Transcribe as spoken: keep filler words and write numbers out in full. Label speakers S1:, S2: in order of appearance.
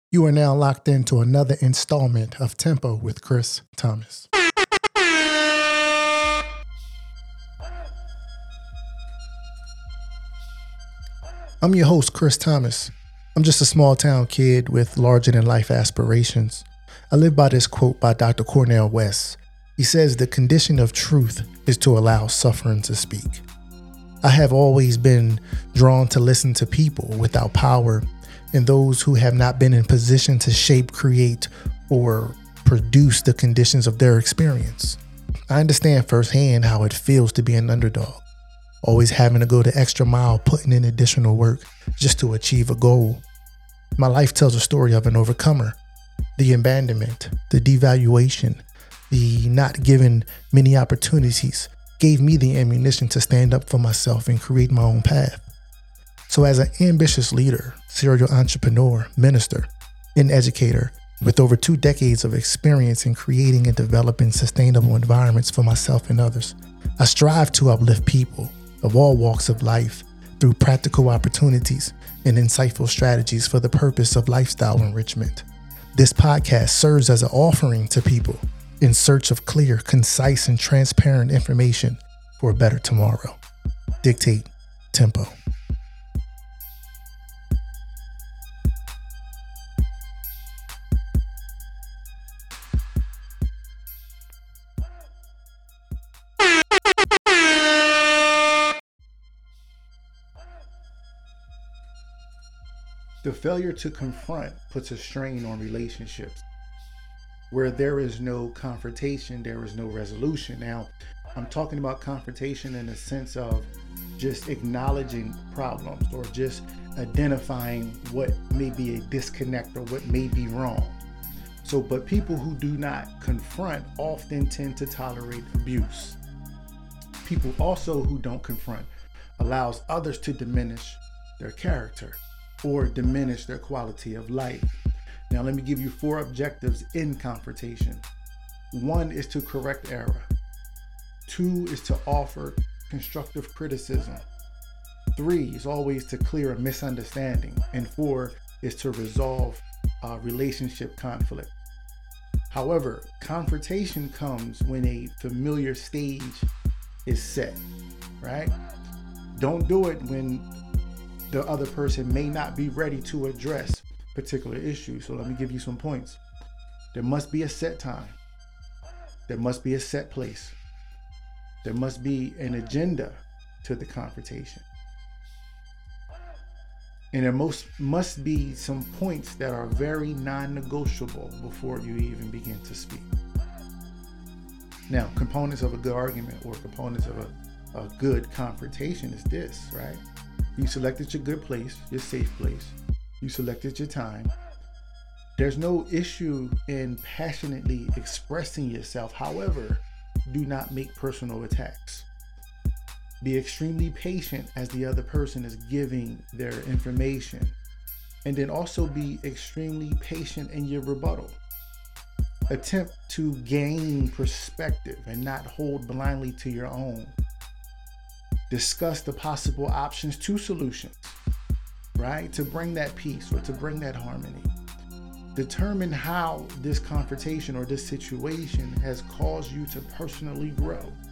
S1: You are now locked into another installment of Tempo with Chris Thomas. I'm your host, Chris Thomas. I'm just a small town kid with larger than life aspirations. I live by this quote by Doctor Cornel West. He says the condition of truth is to allow suffering to speak. I have always been drawn to listen to people without power and those who have not been in position to shape, create, or produce the conditions of their experience. I understand firsthand how it feels to be an underdog, always having to go the extra mile, putting in additional work just to achieve a goal. My life tells a story of an overcomer. The abandonment, the devaluation, the not given many opportunities gave me the ammunition to stand up for myself and create my own path. So as an ambitious leader, serial entrepreneur, minister, and educator with over two decades of experience in creating and developing sustainable environments for myself and others, I strive to uplift people of all walks of life through practical opportunities and insightful strategies for the purpose of lifestyle enrichment. This podcast serves as an offering to people in search of clear, concise, and transparent information for a better tomorrow. Dictate Tempo. The failure to confront puts a strain on relationships. Where there is no confrontation, there is no resolution. Now, I'm talking about confrontation in the sense of just acknowledging problems or just identifying what may be a disconnect or what may be wrong. So, but people who do not confront often tend to tolerate abuse. People also who don't confront allows others to diminish their character or diminish their quality of life. Now, let me give you four objectives in confrontation. One is to correct error. Two is to offer constructive criticism. Three is always to clear a misunderstanding. And four is to resolve uh, relationship conflict. However, confrontation comes when a familiar stage is set, right? Don't do it when the other person may not be ready to address particular issues. So let me give you some points. There must be a set time. There must be a set place. There must be an agenda to the confrontation. And there most must be some points that are very non-negotiable before you even begin to speak. Now, components of a good argument or components of a, a good confrontation is this, right? You selected your good place, your safe place. You selected your time. There's no issue in passionately expressing yourself. However, do not make personal attacks. Be extremely patient as the other person is giving their information. And then also be extremely patient in your rebuttal. Attempt to gain perspective and not hold blindly to your own. Discuss the possible options to solutions, right? To bring that peace or to bring that harmony. Determine how this confrontation or this situation has caused you to personally grow.